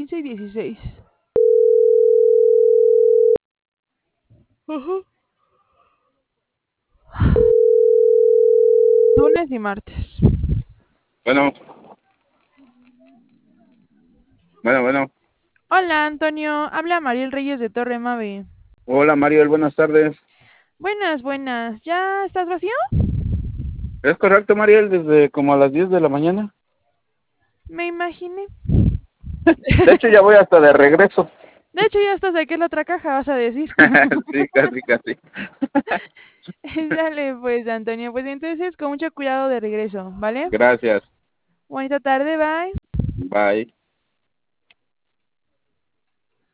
15 y 16. Ajá. Lunes y martes. Bueno, bueno. Hola, Antonio. Habla Mariel Reyes de Torre Mave. Hola, Mariel, buenas tardes. Buenas, buenas. ¿Ya estás vacío? ¿Es correcto, Mariel, desde como a las 10 de la mañana? Me imaginé. De hecho, ya voy hasta de regreso. De hecho, ya estás aquí en la otra caja, vas a decir. Sí, casi, casi. Dale, pues, Antonio. Pues entonces, con mucho cuidado de regreso, ¿vale? Gracias. Bonita tarde, bye. Bye.